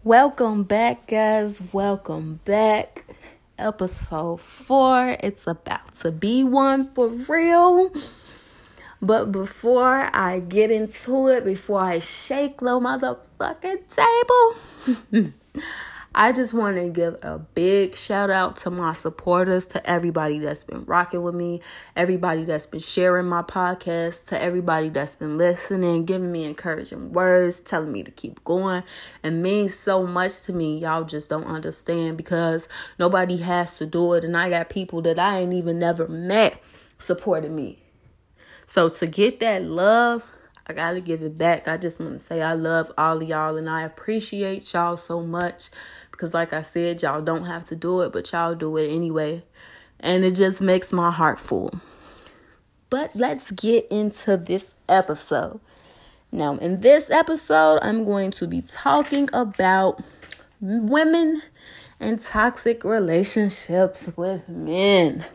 Welcome back, guys. Welcome back. Episode 4. It's about to be one for real. But before I get into it, before I shake the motherfucking table, I just want to give a big shout out to my supporters, to everybody that's been rocking with me, everybody that's been sharing my podcast, to everybody that's been listening, giving me encouraging words, telling me to keep going. It means so much to me. Y'all just don't understand because nobody has to do it. And I got people that I ain't even never met supporting me. So to get that love, I got to give it back. I just want to say I love all of y'all and I appreciate y'all so much. Because like I said, y'all don't have to do it, but y'all do it anyway. And it just makes my heart full. But let's get into this episode. Now, in this episode, I'm going to be talking about women and toxic relationships with men.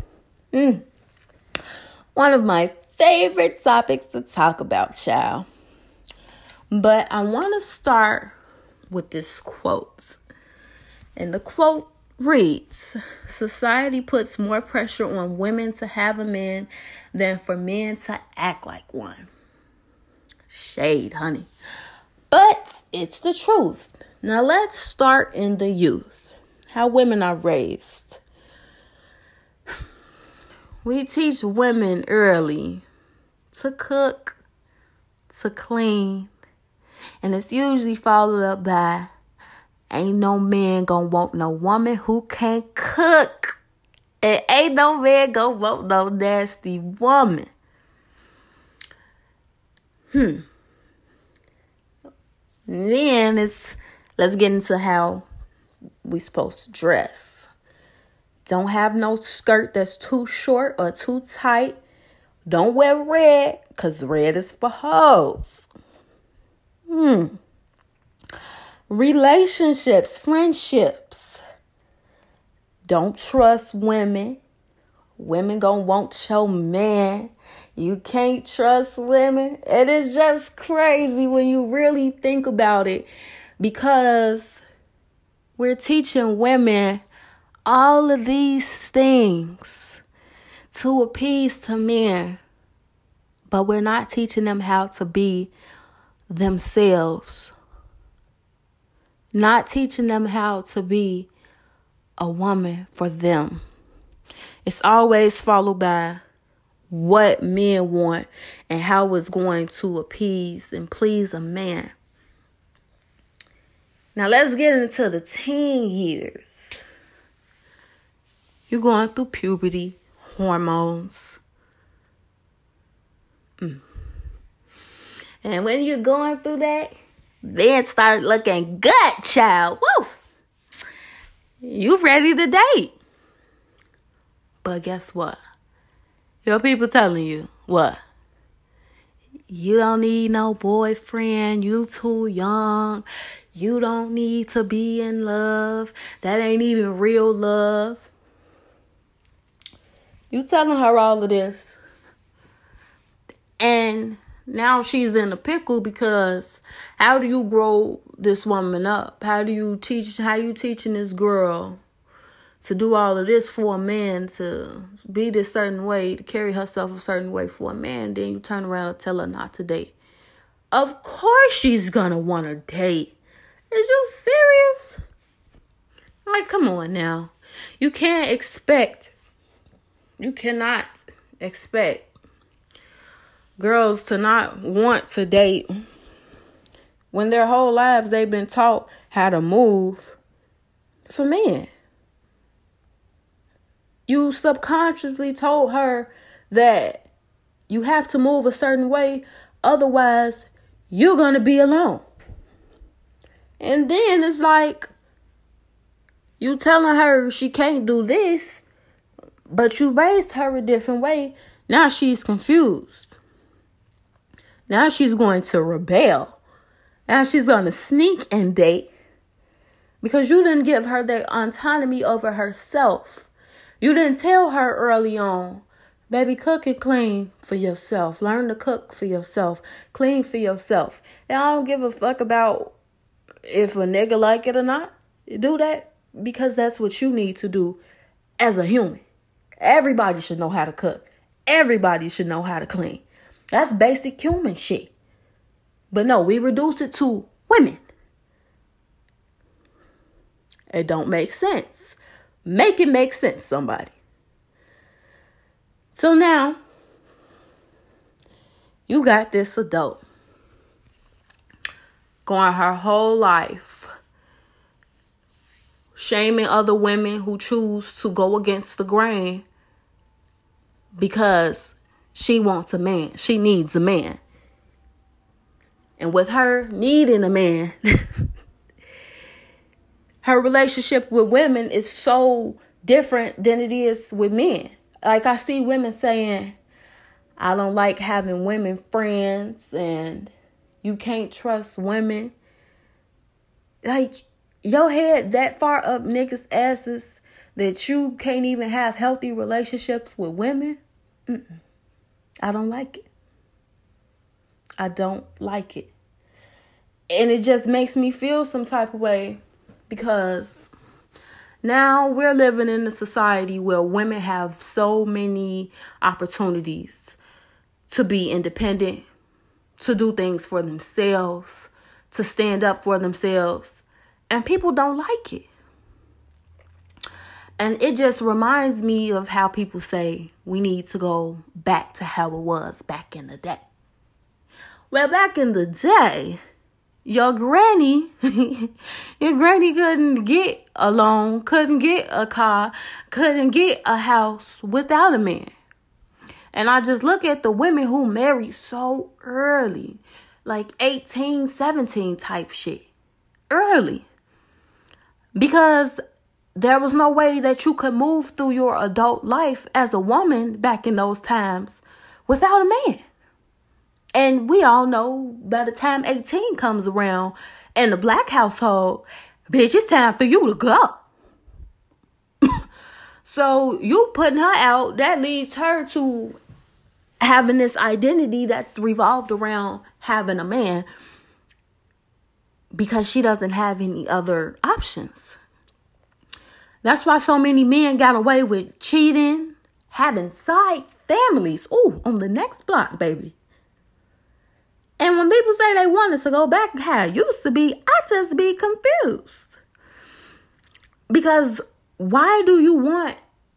One of my favorite topics to talk about, child. But I want to start with this quote. And the quote reads, "Society puts more pressure on women to have a man than for men to act like one." Shade, honey. But it's the truth. Now let's start in the youth. How women are raised. We teach women early to cook, to clean, and it's usually followed up by, ain't no man gonna want no woman who can't cook. And ain't no man gonna want no nasty woman. Then let's get into how we supposed to dress. Don't have no skirt that's too short or too tight. Don't wear red, because red is for hoes. Relationships, friendships. Don't trust women. Women gonna want your man. You can't trust women. It is just crazy when you really think about it, because we're teaching women all of these things to appease to men, but we're not teaching them how to be themselves. Not teaching them how to be a woman for them. It's always followed by what men want and how it's going to appease and please a man. Now let's get into the teen years. You're going through puberty, hormones. And when you're going through that, then start looking good, child. Woo! You ready to date. But guess what? Your people telling you, what? You don't need no boyfriend. You too young. You don't need to be in love. That ain't even real love. You telling her all of this. And now she's in a pickle, because how do you grow this woman up? How you teaching this girl to do all of this for a man, to be this certain way, to carry herself a certain way for a man? Then you turn around and tell her not to date. Of course she's gonna want to date. Is you serious? Like, come on now. You cannot expect girls to not want to date when their whole lives they've been taught how to move for men. You subconsciously told her that you have to move a certain way, otherwise you're going to be alone. And then it's like you telling her she can't do this, but you raised her a different way. Now she's confused. Now she's going to rebel. Now she's going to sneak and date, because you didn't give her the autonomy over herself. You didn't tell her early on, baby, cook and clean for yourself. Learn to cook for yourself. Clean for yourself. And I don't give a fuck about if a nigga like it or not, do that because that's what you need to do as a human. Everybody should know how to cook. Everybody should know how to clean. That's basic human shit. But no, we reduce it to women. It don't make sense. Make it make sense, somebody. So now, you got this adult going her whole life shaming other women who choose to go against the grain because she wants a man. She needs a man. And with her needing a man, her relationship with women is so different than it is with men. Like, I see women saying, I don't like having women friends and you can't trust women. Like, your head that far up niggas' asses that you can't even have healthy relationships with women? I don't like it. I don't like it. And it just makes me feel some type of way because now we're living in a society where women have so many opportunities to be independent, to do things for themselves, to stand up for themselves. And people don't like it. And it just reminds me of how people say we need to go back to how it was back in the day. Well, back in the day, your granny couldn't get a loan, couldn't get a car, couldn't get a house without a man. And I just look at the women who married so early, like 18, 17 type shit. Early. Because there was no way that you could move through your adult life as a woman back in those times without a man. And we all know by the time 18 comes around in the black household, bitch, it's time for you to go. So you putting her out, that leads her to having this identity that's revolved around having a man because she doesn't have any other options. That's why so many men got away with cheating, having side families. Ooh, on the next block, baby. And when people say they wanted to go back to how it used to be, I just be confused. Because why do you want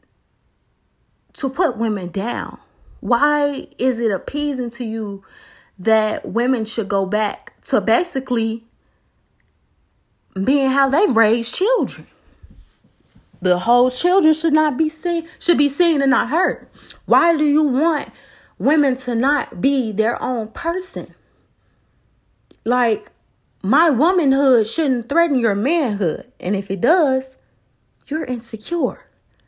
to put women down? Why is it appeasing to you that women should go back to basically being how they raised children? The whole children should be seen and not heard. Why do you want women to not be their own person? Like, my womanhood shouldn't threaten your manhood. And if it does, you're insecure.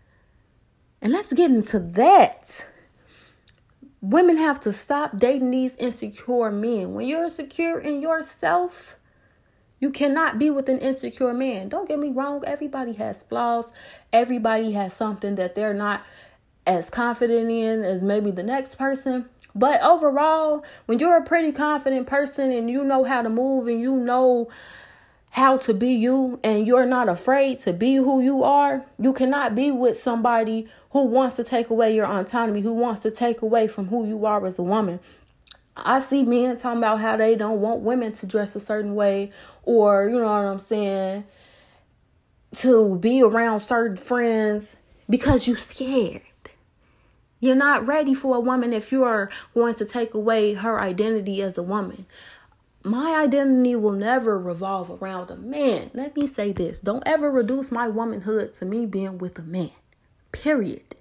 And let's get into that. Women have to stop dating these insecure men. When you're secure in yourself, you cannot be with an insecure man. Don't get me wrong. Everybody has flaws. Everybody has something that they're not as confident in as maybe the next person. But overall, when you're a pretty confident person and you know how to move and you know how to be you and you're not afraid to be who you are, you cannot be with somebody who wants to take away your autonomy, who wants to take away from who you are as a woman. I see men talking about how they don't want women to dress a certain way or, you know what I'm saying, to be around certain friends because you're scared. You're not ready for a woman if you're going to take away her identity as a woman. My identity will never revolve around a man. Let me say this. Don't ever reduce my womanhood to me being with a man. Period.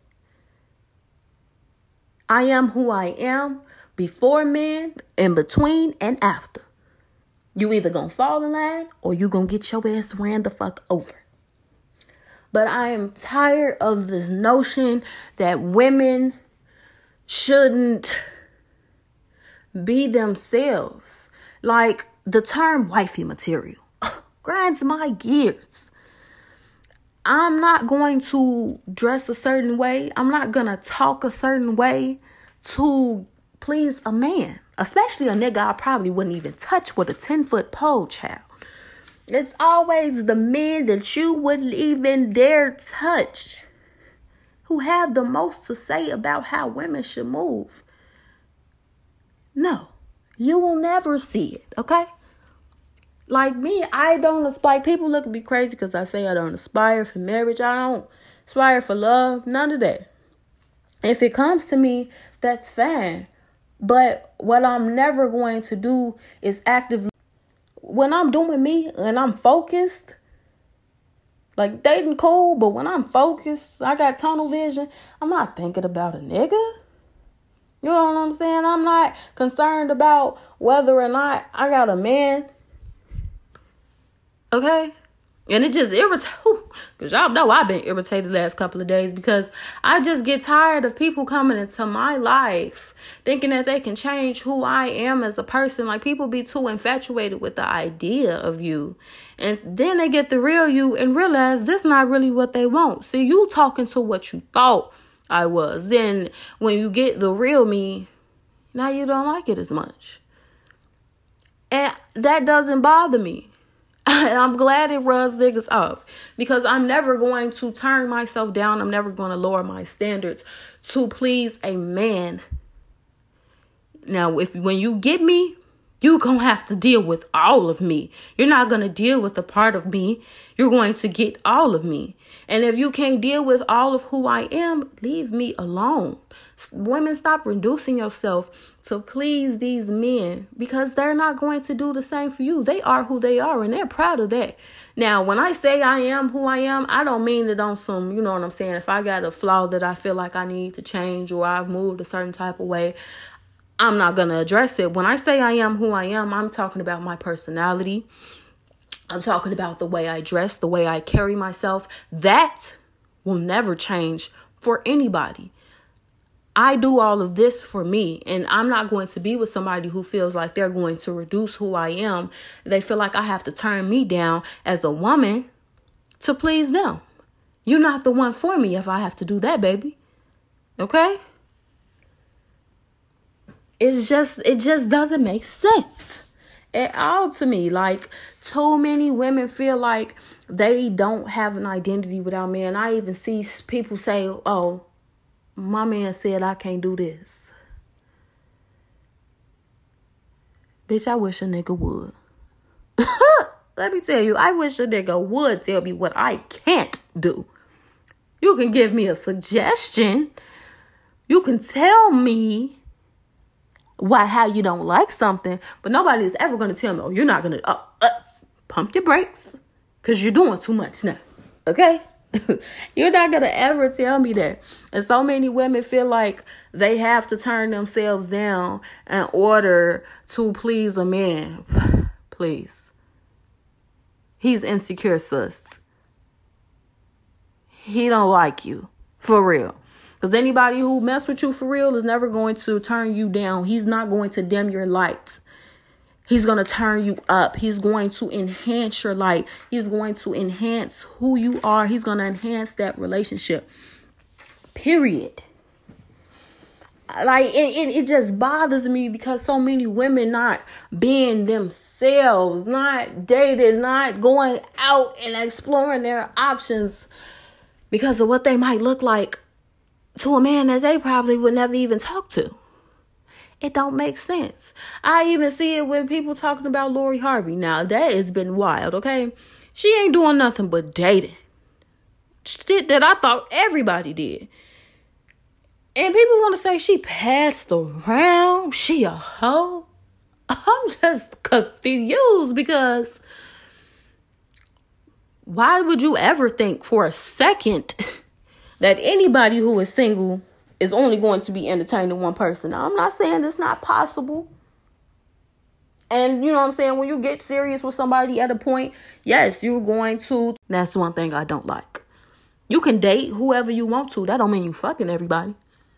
I am who I am before men, in between, and after. You either gonna fall in line or you gonna get your ass ran the fuck over. But I am tired of this notion that women shouldn't be themselves. Like, the term wifey material grinds my gears. I'm not going to dress a certain way. I'm not going to talk a certain way to please a man. Especially a nigga I probably wouldn't even touch with a 10-foot pole, child. It's always the men that you wouldn't even dare touch who have the most to say about how women should move. No, you will never see it, okay? Like me, I don't aspire. People look at me crazy because I say I don't aspire for marriage. I don't aspire for love. None of that. If it comes to me, that's fine. But what I'm never going to do is actively, when I'm doing me and I'm focused, like dating cool, but when I'm focused, I got tunnel vision, I'm not thinking about a nigga. You know what I'm saying? I'm not concerned about whether or not I got a man. Okay? And it just irritates, because y'all know I've been irritated the last couple of days because I just get tired of people coming into my life thinking that they can change who I am as a person. Like, people be too infatuated with the idea of you. And then they get the real you and realize this not really what they want. See, you talking to what you thought I was. Then when you get the real me, now you don't like it as much. And that doesn't bother me. And I'm glad it rubs niggas off because I'm never going to turn myself down. I'm never going to lower my standards to please a man. Now, when you get me, you're going to have to deal with all of me. You're not going to deal with a part of me. You're going to get all of me. And if you can't deal with all of who I am, leave me alone. Women, stop reducing yourself to please these men because they're not going to do the same for you. They are who they are and they're proud of that. Now, when I say I am who I am, I don't mean it on some, you know what I'm saying? If I got a flaw that I feel like I need to change or I've moved a certain type of way, I'm not going to address it. When I say I am who I am, I'm talking about my personality. I'm talking about the way I dress, the way I carry myself. That will never change for anybody. I do all of this for me, and I'm not going to be with somebody who feels like they're going to reduce who I am. They feel like I have to turn me down as a woman to please them. You're not the one for me if I have to do that, baby. Okay? It just doesn't make sense at all to me. Like, too many women feel like they don't have an identity without men. I even see people say, oh, my man said I can't do this. Bitch, I wish a nigga would. Let me tell you, I wish a nigga would tell me what I can't do. You can give me a suggestion. You can tell me how you don't like something, but nobody is ever going to tell me, oh, you're not going to pump your brakes because you're doing too much now. Okay? You're not going to ever tell me that. And so many women feel like they have to turn themselves down in order to please a man. Please. He's insecure, sis. He don't like you. For real. Because anybody who mess with you for real is never going to turn you down. He's not going to dim your lights. He's going to turn you up. He's going to enhance your light. He's going to enhance who you are. He's going to enhance that relationship. Period. Like, it just bothers me because so many women not being themselves, not dating, not going out and exploring their options because of what they might look like to a man that they probably would never even talk to. It don't make sense. I even see it when people talking about Lori Harvey. Now, that has been wild, okay? She ain't doing nothing but dating. Shit that I thought everybody did. And people want to say she passed around. She a hoe. I'm just confused because why would you ever think for a second that anybody who is single is only going to be entertaining one person? Now, I'm not saying it's not possible. And you know what I'm saying? When you get serious with somebody at a point, yes, you're going to. That's one thing I don't like. You can date whoever you want to. That don't mean you fucking everybody.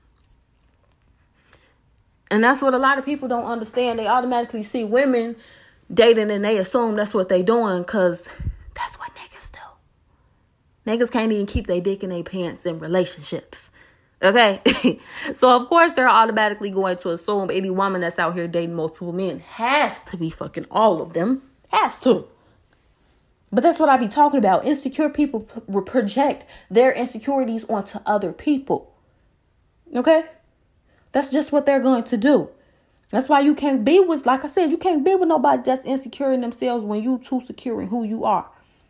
And that's what a lot of people don't understand. They automatically see women dating and they assume that's what they doing because that's what niggas do. Niggas can't even keep their dick in their pants in relationships. Okay? So, of course, they're automatically going to assume any woman that's out here dating multiple men has to be fucking all of them. Has to. But that's what I be talking about. Insecure people project their insecurities onto other people. Okay? That's just what they're going to do. That's why you can't be with, like I said, you can't be with nobody that's insecure in themselves when you too secure in who you are.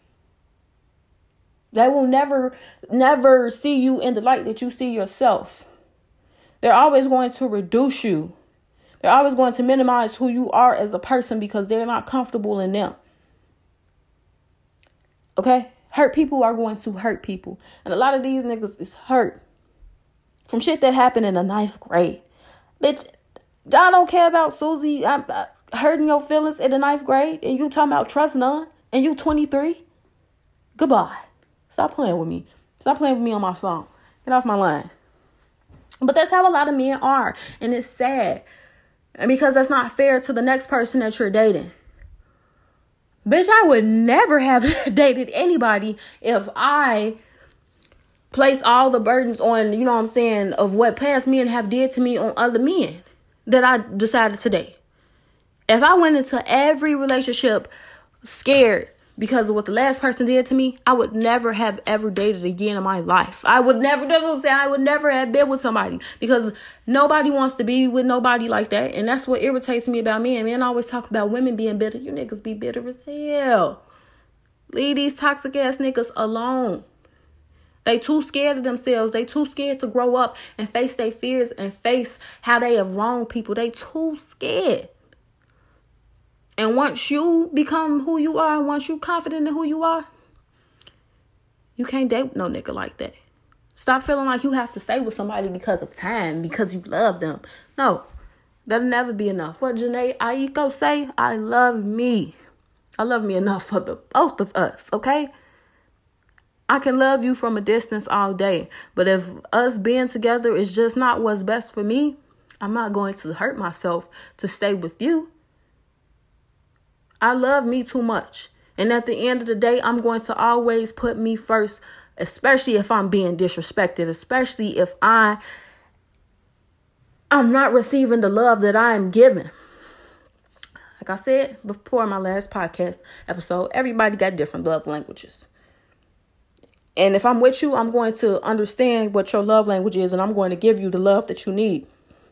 They will never see you in the light that you see yourself. They're always going to reduce you. They're always going to minimize who you are as a person because they're not comfortable in them. Okay? Hurt people are going to hurt people. And a lot of these niggas is hurt from shit that happened in the 9th grade. Bitch, I don't care about Susie. I'm hurting your feelings in the 9th grade. And you talking about trust none. And you 23. Goodbye. Stop playing with me. Stop playing with me on my phone. Get off my line. But that's how a lot of men are. And it's sad. And because that's not fair to the next person that you're dating. Bitch, I would never have dated anybody if I place all the burdens on, you know what I'm saying, of what past men have did to me on other men that I decided to date. If I went into every relationship scared because of what the last person did to me, I would never have ever dated again in my life. I would never, that's what I'm saying, I would never have been with somebody because nobody wants to be with nobody like that. And that's what irritates me about men. Men always talk about women being bitter. You niggas be bitter as hell. Leave these toxic ass niggas alone. They too scared of themselves. They too scared to grow up and face their fears and face how they have wronged people. They too scared. And once you become who you are, and once you confident in who you are, you can't date no nigga like that. Stop feeling like you have to stay with somebody because of time, because you love them. No, that'll never be enough. What Janae Aiko say, I love me. I love me enough for the both of us, okay? I can love you from a distance all day. But if us being together is just not what's best for me, I'm not going to hurt myself to stay with you. I love me too much. And at the end of the day, I'm going to always put me first, especially if I'm being disrespected, especially if I'm not receiving the love that I am given. Like I said before my last podcast episode, everybody got different love languages. And if I'm with you, I'm going to understand what your love language is, and I'm going to give you the love that you need.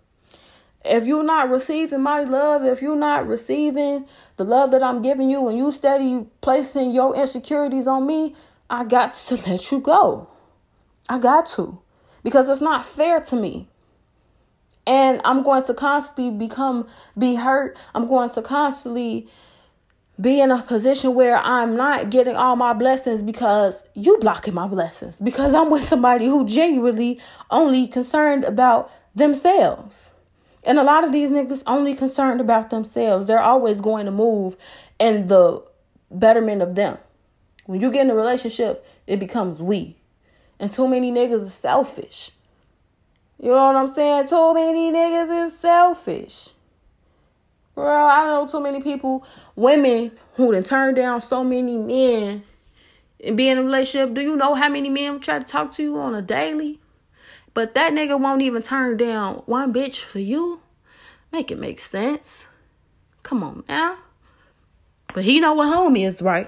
If you're not receiving my love, if you're not receiving the love that I'm giving you, and you steady placing your insecurities on me, I got to let you go. I got to. Because it's not fair to me. And I'm going to constantly be hurt. I'm going to constantly be in a position where I'm not getting all my blessings because you blocking my blessings. Because I'm with somebody who genuinely only concerned about themselves. And a lot of these niggas only concerned about themselves. They're always going to move in the betterment of them. When you get in a relationship, it becomes we. And too many niggas is selfish. You know what I'm saying? Too many niggas is selfish. Girl, I know too many people, women who done turned down so many men and be in a relationship. Do you know how many men try to talk to you on a daily? But that nigga won't even turn down one bitch for you. Make it make sense. Come on now. But he know what home is, right?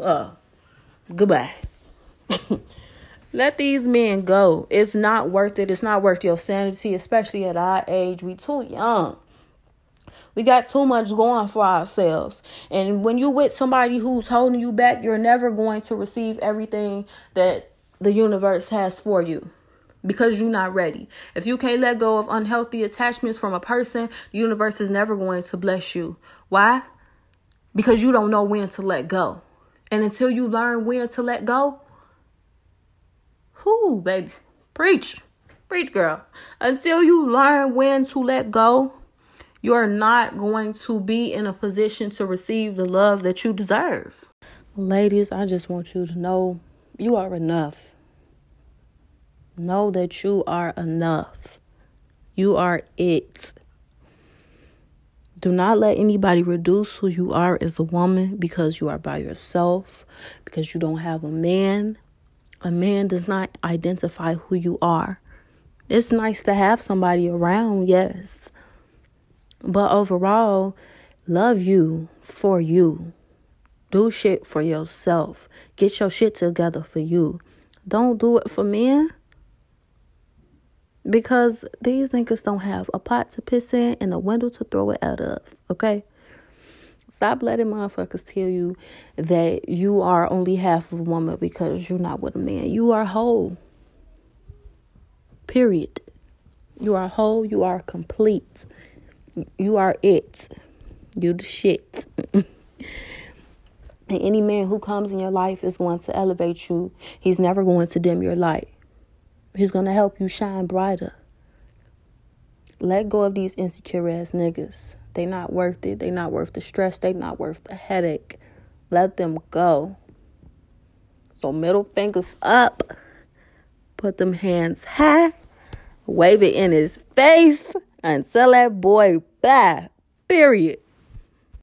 Goodbye. Let these men go. It's not worth it. It's not worth your sanity, especially at our age. We too young. We got too much going for ourselves. And when you with somebody who's holding you back, you're never going to receive everything that the universe has for you. Because you're not ready. If you can't let go of unhealthy attachments from a person, the universe is never going to bless you. Why? Because you don't know when to let go. And until you learn when to let go, whoo, baby, preach, girl. Until you learn when to let go, you're not going to be in a position to receive the love that you deserve. Ladies, I just want you to know you are enough. Know that you are enough. You are it. Do not let anybody reduce who you are as a woman because you are by yourself, because you don't have a man. A man does not identify who you are. It's nice to have somebody around, yes. But overall, love you for you. Do shit for yourself. Get your shit together for you. Don't do it for men. Because these niggas don't have a pot to piss in and a window to throw it out of. Okay? Stop letting motherfuckers tell you that you are only half of a woman because you're not with a man. You are whole. Period. You are whole. You are complete. You are it. You the shit. And any man who comes in your life is going to elevate you. He's never going to dim your light. He's going to help you shine brighter. Let go of these insecure ass niggas. They not worth it. They not worth the stress. They not worth the headache. Let them go. So middle fingers up. Put them hands high. Wave it in his face. And tell that boy bye. Period.